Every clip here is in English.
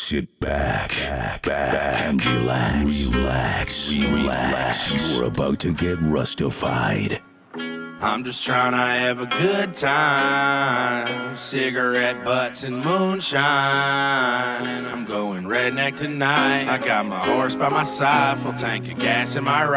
Sit back, and relax. You're about to get rustified. I'm just trying to have a good time. Cigarette butts and moonshine. I'm going redneck tonight. I got my horse by my side, full tank of gas in my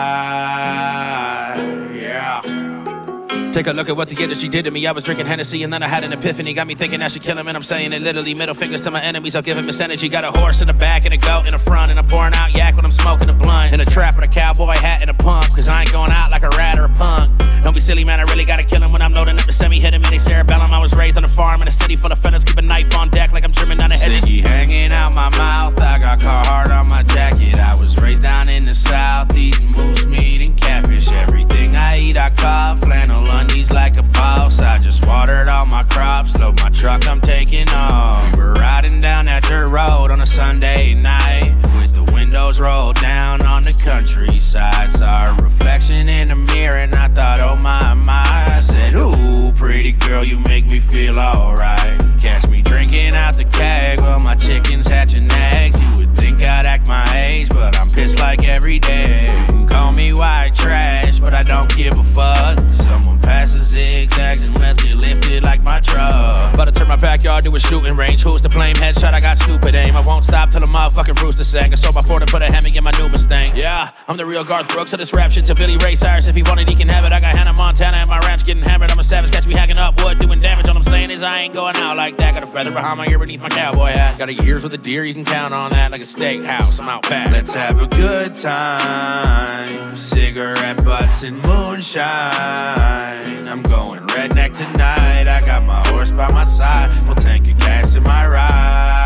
ride. Yeah. Take a look at what the industry did to me. I was drinking Hennessy and then I had an epiphany. Got me thinking I should kill him, and I'm saying it literally. Middle fingers to my enemies, I'll give him this energy. Got a horse in the back and a goat in the front, and I'm pouring out yak when I'm smoking a blunt. In a trap with a cowboy hat and a pump, cause I ain't going out like a rat or a punk. Don't be silly, man, I really gotta kill him when I'm loading up the semi. Hit him in a cerebellum. I was raised on a farm in a city full of fellas. Keep a knife on deck like I'm trimming down a head. Sticky hanging out my mouth, I got Carhartt on my jacket. I was raised down in the south, eating moose meat and catfish. Everything I eat I caught, flannel undies like a boss. I just watered all my crops, load my truck, I'm taking off. We were riding down that dirt road on a Sunday night, with the windows rolled down on the countryside. Saw a reflection in the mirror and I thought, oh my, I said, ooh, pretty girl, you make me feel alright. Catch me drinking out the keg while my chicken's hatching eggs. You would think I'd act my age, but I'm pissed like every day. You can call me white trash, but I don't give a fuck. Someone passes zigzags and let's get lifted like my truck. About to turn my backyard to a shooting range. Who's to blame? Headshot, I got stupid aim. I won't stop till the motherfucking rooster sang. I sold my Ford and put a Hemi in my new Mustang. Yeah, I'm the real Garth Brooks of this rap shit to Billy Ray Cyrus. If he wanted, he can have it. I got Hannah Montana at my ranch getting hammered. I'm a savage, catch me hacking up wood, doing damage. All I'm saying is I ain't going out like that. Got a feather behind my ear beneath my cowboy hat. Got a years with a deer, you can count on that. Like a steakhouse, I'm out back. Let's have a good time. Cigarette butts and moonshine. I'm going redneck tonight. I got my horse by my side, full tank of gas in my ride.